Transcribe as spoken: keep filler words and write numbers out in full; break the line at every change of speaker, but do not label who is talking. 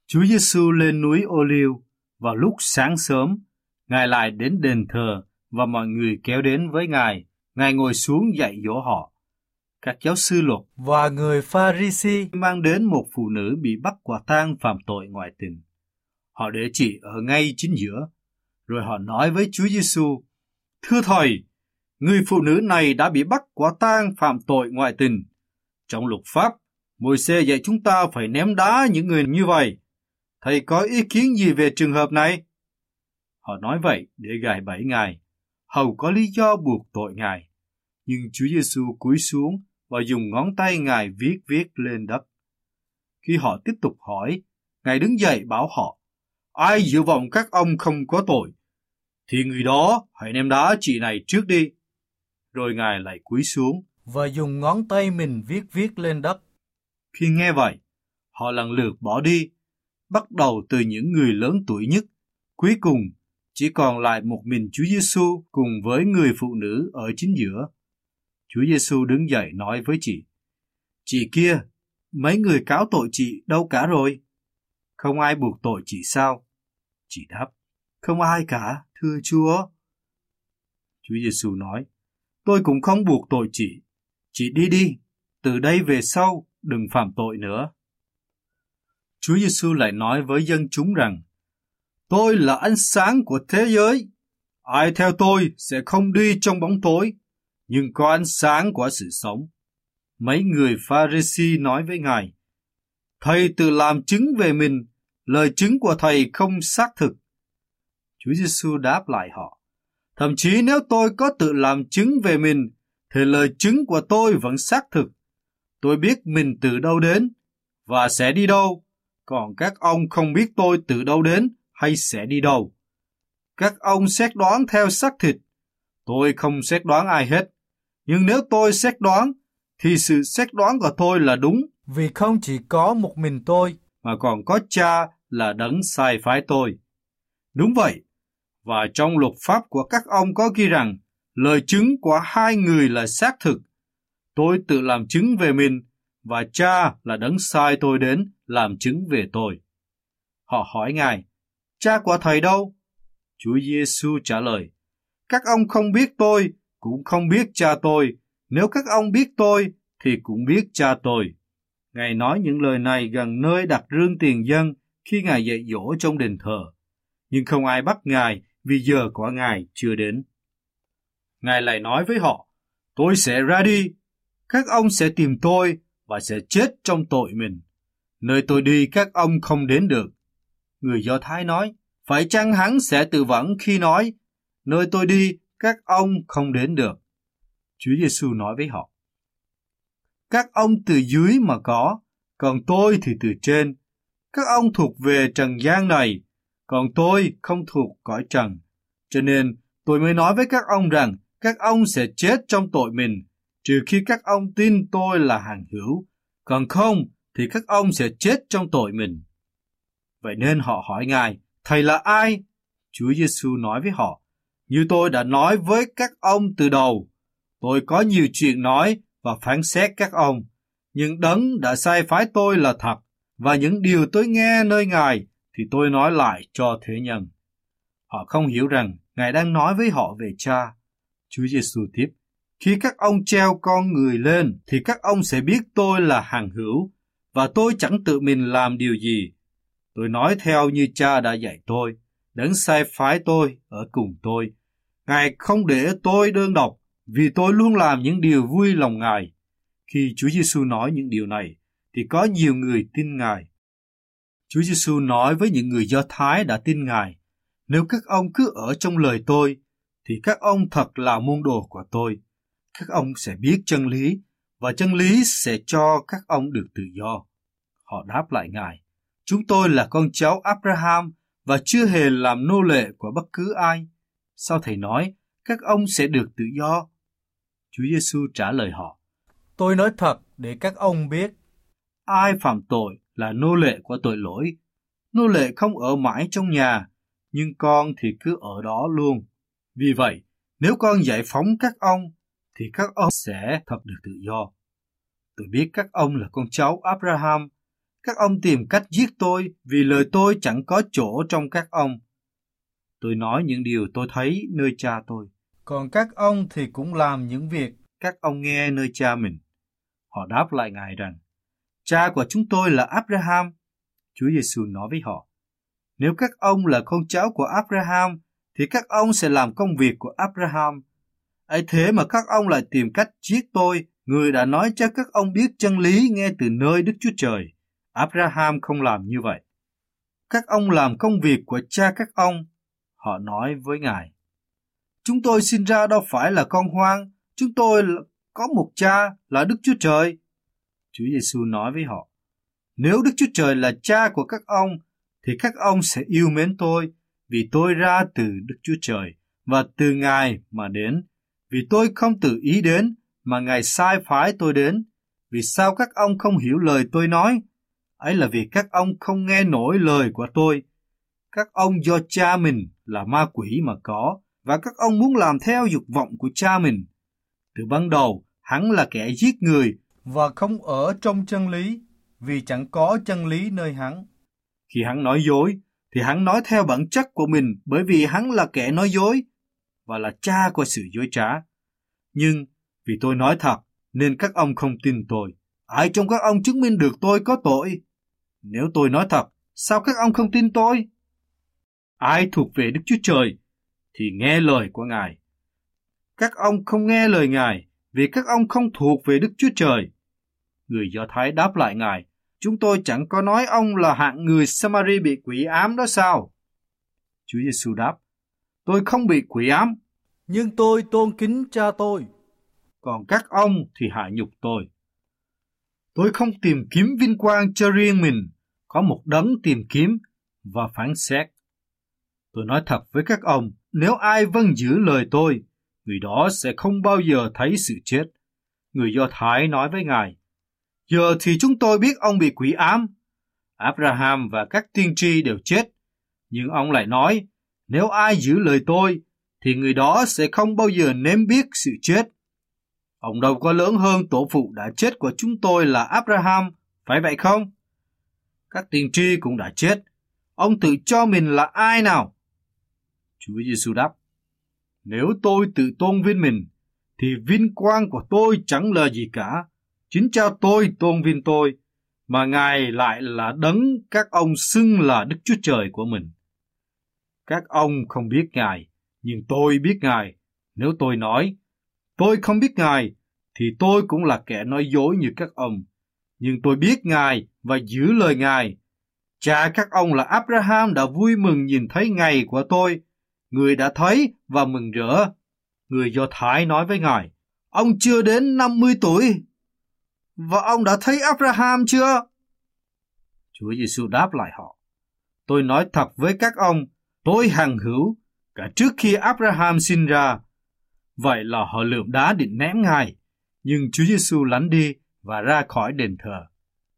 Chúa Giêsu lên núi Ô-liêu vào lúc sáng sớm, Ngài lại đến đền thờ và mọi người kéo đến với Ngài. Ngài ngồi xuống dạy dỗ họ. Các giáo sư luật
và người Pha-ri-si
mang đến một phụ nữ bị bắt quả tang phạm tội ngoại tình. Họ để chị ở ngay chính giữa, rồi họ nói với Chúa Giêsu: "Thưa Thầy, người phụ nữ này đã bị bắt quả tang phạm tội ngoại tình. Trong luật pháp, Môi-se dạy chúng ta phải ném đá những người như vậy. Thầy có ý kiến gì về trường hợp này?" Họ nói vậy để gài bẫy Ngài, hầu có lý do buộc tội Ngài. Nhưng Chúa Giêsu cúi xuống và dùng ngón tay Ngài viết viết lên đất. Khi họ tiếp tục hỏi, Ngài đứng dậy bảo họ: "Ai dự vọng các ông không có tội, thì người đó hãy ném đá chị này trước đi." Rồi Ngài lại cúi xuống
và dùng ngón tay mình viết viết lên đất.
Khi nghe vậy, họ lần lượt bỏ đi, bắt đầu từ những người lớn tuổi nhất. Cuối cùng, chỉ còn lại một mình Chúa Giêsu cùng với người phụ nữ ở chính giữa. Chúa Giêsu đứng dậy nói với chị: "Chị kia, mấy người cáo tội chị đâu cả rồi? Không ai buộc tội chị sao?" Chị đáp: "Không ai cả, thưa Chúa." Chúa Giêsu nói: "Tôi cũng không buộc tội chị. Chị đi đi, từ đây về sau đừng phạm tội nữa." Chúa Giêsu lại nói với dân chúng rằng: "Tôi là ánh sáng của thế giới. Ai theo tôi sẽ không đi trong bóng tối, nhưng có ánh sáng của sự sống." Mấy người Pha-ri-si nói với Ngài: "Thầy tự làm chứng về mình, lời chứng của Thầy không xác thực." Chúa Giêsu đáp lại họ: "Thậm chí nếu tôi có tự làm chứng về mình, thì lời chứng của tôi vẫn xác thực. Tôi biết mình từ đâu đến và sẽ đi đâu, còn các ông không biết tôi từ đâu đến hay sẽ đi đâu. Các ông xét đoán theo xác thịt, tôi không xét đoán ai hết. Nhưng nếu tôi xét đoán, thì sự xét đoán của tôi là đúng,
vì không chỉ có một mình tôi,
mà còn có Cha là đấng sai phái tôi." Đúng vậy, và trong luật pháp của các ông có ghi rằng, lời chứng của hai người là xác thực. Tôi tự làm chứng về mình, và Cha là đấng sai tôi đến làm chứng về tôi. Họ hỏi Ngài: "Cha của Thầy đâu?" Chúa Giêsu trả lời: "Các ông không biết tôi, cũng không biết Cha tôi. Nếu các ông biết tôi, thì cũng biết Cha tôi." Ngài nói những lời này gần nơi đặt rương tiền dân khi Ngài dạy dỗ trong đền thờ. Nhưng không ai bắt Ngài vì giờ của Ngài chưa đến. Ngài lại nói với họ: "Tôi sẽ ra đi. Các ông sẽ tìm tôi và sẽ chết trong tội mình. Nơi tôi đi các ông không đến được." Người Do Thái nói: "Phải chăng hắn sẽ tự vẫn khi nói, nơi tôi đi các ông không đến được?" Chúa Giêsu nói với họ: "Các ông từ dưới mà có, còn tôi thì từ trên. Các ông thuộc về trần gian này, còn tôi không thuộc cõi trần. Cho nên tôi mới nói với các ông rằng các ông sẽ chết trong tội mình, trừ khi các ông tin tôi là hàng hữu, còn không thì các ông sẽ chết trong tội mình." Vậy nên họ hỏi Ngài: "Thầy là ai?" Chúa Giêsu nói với họ: "Như tôi đã nói với các ông từ đầu, tôi có nhiều chuyện nói và phán xét các ông, nhưng đấng đã sai phái tôi là thật, và những điều tôi nghe nơi Ngài thì tôi nói lại cho thế nhân." Họ không hiểu rằng Ngài đang nói với họ về Cha. Chúa Giêsu tiếp: "Khi các ông treo con người lên, thì các ông sẽ biết tôi là hàng hữu, và tôi chẳng tự mình làm điều gì. Tôi nói theo như Cha đã dạy tôi, đấng sai phái tôi ở cùng tôi. Ngài không để tôi đơn độc, vì tôi luôn làm những điều vui lòng Ngài." Khi Chúa Giêsu nói những điều này, thì có nhiều người tin Ngài. Chúa Giêsu nói với những người Do Thái đã tin Ngài: "Nếu các ông cứ ở trong lời tôi, thì các ông thật là môn đồ của tôi. Các ông sẽ biết chân lý, và chân lý sẽ cho các ông được tự do." Họ đáp lại Ngài: "Chúng tôi là con cháu Abraham và chưa hề làm nô lệ của bất cứ ai. Sao Thầy nói các ông sẽ được tự do?" Chúa Giêsu trả lời họ:
"Tôi nói thật để các ông biết,
ai phạm tội là nô lệ của tội lỗi. Nô lệ không ở mãi trong nhà, nhưng con thì cứ ở đó luôn. Vì vậy, nếu con giải phóng các ông, thì các ông sẽ thật được tự do. Tôi biết các ông là con cháu Abraham. Các ông tìm cách giết tôi vì lời tôi chẳng có chỗ trong các ông. Tôi nói những điều tôi thấy nơi cha tôi.
Còn các ông thì cũng làm những việc
các ông nghe nơi cha mình. Họ đáp lại Ngài rằng, cha của chúng tôi là Abraham. Chúa Giêsu nói với họ, nếu các ông là con cháu của Abraham, thì các ông sẽ làm công việc của Abraham. Ấy thế mà các ông lại tìm cách giết tôi, người đã nói cho các ông biết chân lý nghe từ nơi Đức Chúa Trời. Abraham không làm như vậy. Các ông làm công việc của cha các ông. Họ nói với Ngài, chúng tôi sinh ra đâu phải là con hoang, chúng tôi có một cha là Đức Chúa Trời. Chúa Giêsu nói với họ, nếu Đức Chúa Trời là cha của các ông, thì các ông sẽ yêu mến tôi, vì tôi ra từ Đức Chúa Trời và từ Ngài mà đến. Vì tôi không tự ý đến, mà Ngài sai phái tôi đến. Vì sao các ông không hiểu lời tôi nói? Ấy là vì các ông không nghe nổi lời của tôi. Các ông do cha mình là ma quỷ mà có, và các ông muốn làm theo dục vọng của cha mình. Từ ban đầu, hắn là kẻ giết người,
và không ở trong chân lý, vì chẳng có chân lý nơi hắn.
Khi hắn nói dối, thì hắn nói theo bản chất của mình, bởi vì hắn là kẻ nói dối, và là cha của sự dối trá. Nhưng vì tôi nói thật, nên các ông không tin tôi. Ai trong các ông chứng minh được tôi có tội? Nếu tôi nói thật, sao các ông không tin tôi? Ai thuộc về Đức Chúa Trời, thì nghe lời của Ngài. Các ông không nghe lời Ngài, vì các ông không thuộc về Đức Chúa Trời. Người Do Thái đáp lại Ngài, chúng tôi chẳng có nói ông là hạng người Samari bị quỷ ám đó sao? Chúa Giêsu đáp, tôi không bị quỷ ám,
nhưng tôi tôn kính cha tôi.
Còn các ông thì hạ nhục tôi. Tôi không tìm kiếm vinh quang cho riêng mình, có một đấng tìm kiếm và phán xét. Tôi nói thật với các ông, nếu ai vâng giữ lời tôi, người đó sẽ không bao giờ thấy sự chết. Người Do Thái nói với Ngài, giờ thì chúng tôi biết ông bị quỷ ám. Abraham và các tiên tri đều chết. Nhưng ông lại nói, nếu ai giữ lời tôi, thì người đó sẽ không bao giờ nếm biết sự chết. Ông đâu có lớn hơn tổ phụ đã chết của chúng tôi là Abraham, phải vậy không? Các tiên tri cũng đã chết. Ông tự cho mình là ai nào? Chúa Giêsu đáp, nếu tôi tự tôn vinh mình, thì vinh quang của tôi chẳng là gì cả. Chính cha tôi tôn vinh tôi, mà Ngài lại là đấng các ông xưng là Đức Chúa Trời của mình. Các ông không biết Ngài, nhưng tôi biết Ngài. Nếu tôi nói, tôi không biết Ngài, thì tôi cũng là kẻ nói dối như các ông. Nhưng tôi biết Ngài và giữ lời Ngài. Cha các ông là Abraham đã vui mừng nhìn thấy ngày của tôi. Người đã thấy và mừng rỡ. Người Do Thái nói với Ngài, ông chưa đến năm mươi tuổi, và ông đã thấy Abraham chưa? Chúa Giêsu đáp lại họ, tôi nói thật với các ông, tôi hằng hữu cả trước khi Abraham sinh ra. Vậy là họ lượm đá định ném Ngài, nhưng Chúa Giêsu lánh đi và ra khỏi đền thờ.